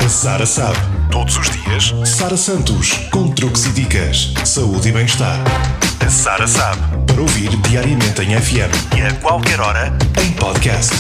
A Sara sabe. Todos os dias, Sara Santos, com truques e dicas. Saúde e bem-estar. A Sara sabe. Para ouvir diariamente em FM e a qualquer hora em podcast.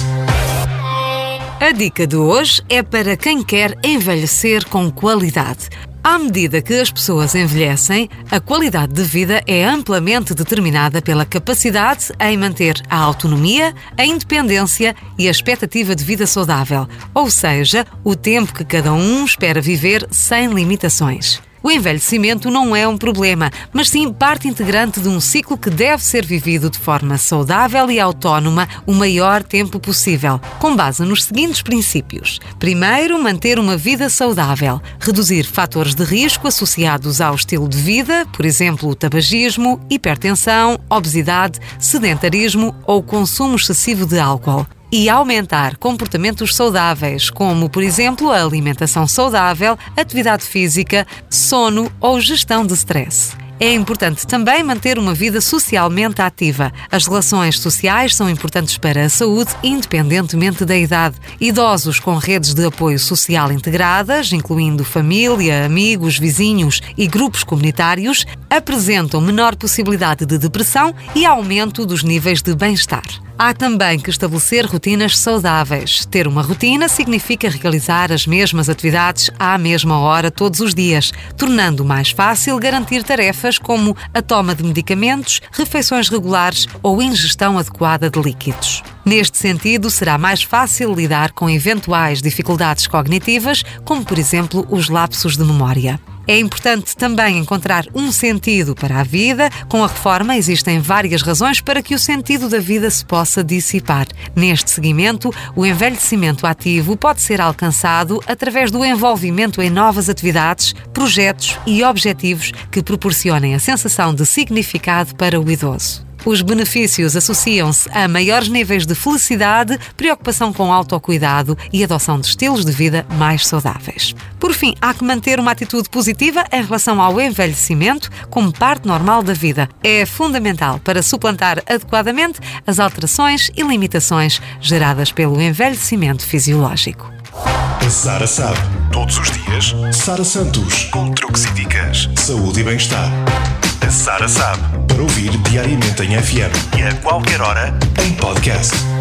A dica de hoje é para quem quer envelhecer com qualidade. À medida que as pessoas envelhecem, a qualidade de vida é amplamente determinada pela capacidade em manter a autonomia, a independência e a expectativa de vida saudável, ou seja, o tempo que cada um espera viver sem limitações. O envelhecimento não é um problema, mas sim parte integrante de um ciclo que deve ser vivido de forma saudável e autónoma o maior tempo possível, com base nos seguintes princípios. Primeiro, manter uma vida saudável, reduzir fatores de risco associados ao estilo de vida, por exemplo, o tabagismo, hipertensão, obesidade, sedentarismo ou consumo excessivo de álcool. E aumentar comportamentos saudáveis, como, por exemplo, a alimentação saudável, atividade física, sono ou gestão de stress. É importante também manter uma vida socialmente ativa. As relações sociais são importantes para a saúde, independentemente da idade. Idosos com redes de apoio social integradas, incluindo família, amigos, vizinhos e grupos comunitários, apresentam menor possibilidade de depressão e aumento dos níveis de bem-estar. Há também que estabelecer rotinas saudáveis. Ter uma rotina significa realizar as mesmas atividades à mesma hora todos os dias, tornando mais fácil garantir tarefas como a toma de medicamentos, refeições regulares ou ingestão adequada de líquidos. Neste sentido, será mais fácil lidar com eventuais dificuldades cognitivas, como, por exemplo, os lapsos de memória. É importante também encontrar um sentido para a vida. Com a reforma, existem várias razões para que o sentido da vida se possa dissipar. Neste seguimento, o envelhecimento ativo pode ser alcançado através do envolvimento em novas atividades, projetos e objetivos que proporcionem a sensação de significado para o idoso. Os benefícios associam-se a maiores níveis de felicidade, preocupação com autocuidado e adoção de estilos de vida mais saudáveis. Por fim, há que manter uma atitude positiva em relação ao envelhecimento como parte normal da vida. É fundamental para suplantar adequadamente as alterações e limitações geradas pelo envelhecimento fisiológico. A Sara sabe. Todos os dias, Sara Santos, com truques e dicas. Saúde e bem-estar. A Sara sabe. Para ouvir diariamente em FM e a qualquer hora em podcast.